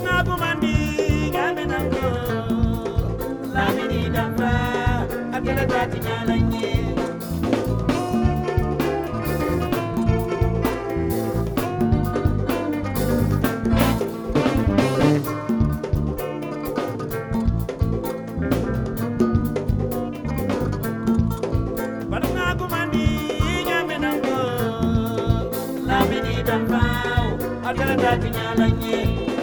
Badunga kumandi ngaminango lamini damba atela tati nyalanye Badunga kumandi ngaminango lamini damba atela tati nyalanye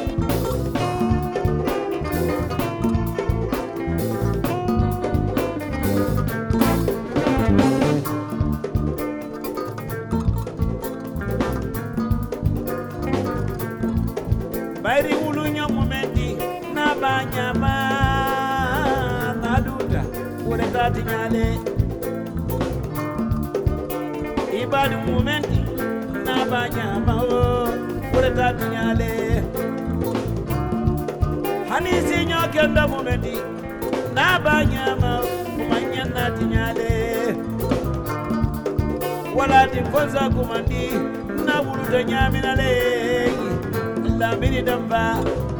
Bairi ulunya momenti na banyama na duda ure tati nyale Ibadi momenti na banyama ure tati nyale Hanisi nyokenda momenti na banyama kumanya na tinyale Wala tikonza kumandi na buluta nyamina le Lamini damba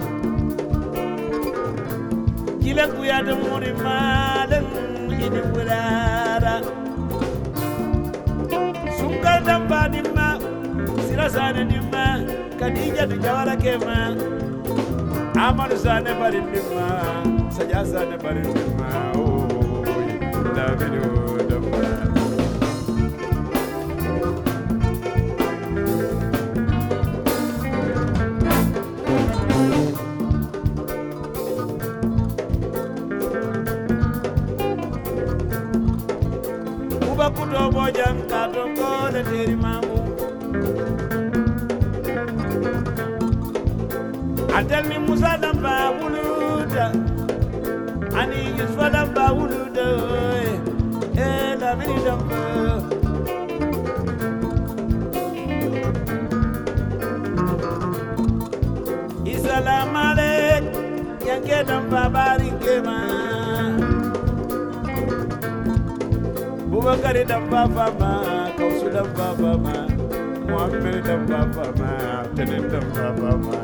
Kila kuyata muri madan ini wurara Sunggal damba nimma Sirasana nimma Kadija tujawara kema Amanu sane barin nimma Sajasane barin nimma Lamini damba Kuto bojang katoko le teri mamu Atel mi Musa damba wuluda Ani Yusfa damba wuluda Lamini damba Isalam alek Yanke damba barikema Bubakari damba fama, Kausu damba fama, Muhammad damba fama, Tenin damba fama.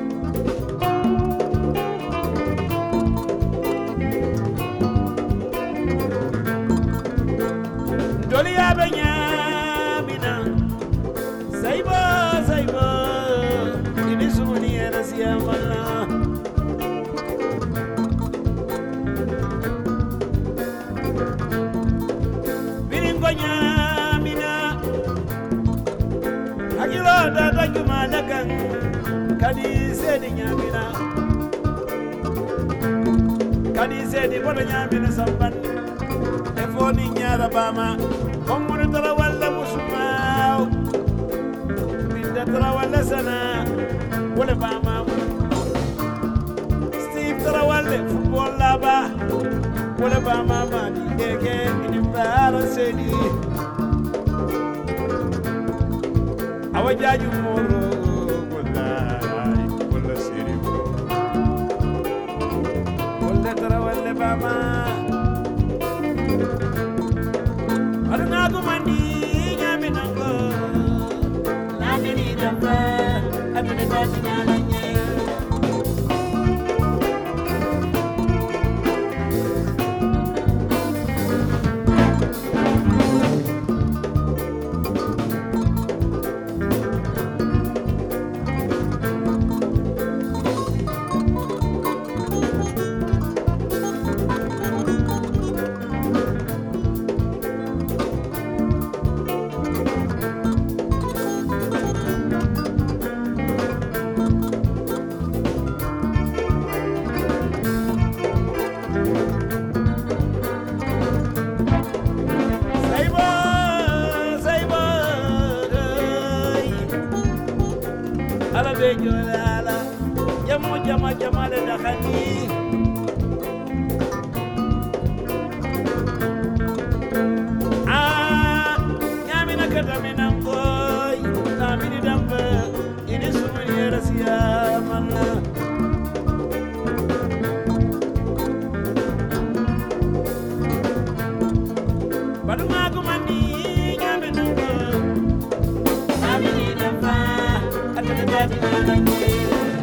Doli abenya bina, Saibo, Saibo, ini sumuni era siamala. Nyamina Agilo dada kumadakan Kadi sedi nyamina Kadi sedi bodo nyamina sampan Efoni nyara bama Komunu tara wala musumau Binda tara wala sana Wale bama Steve tara wale football laba Wale bama mani Deke inimbara sedi Awajaju moro Wallahi Walla sedi Wale tara wale bama Aduna kumandi Nyaminango Lamini damba Aduna kasi nyalanye Ala bejo ala jamu jama le dakhani nyamina kata minangoy namini damba ini sumuni rasia manna Badunga kumandi nyamina damba atana jadi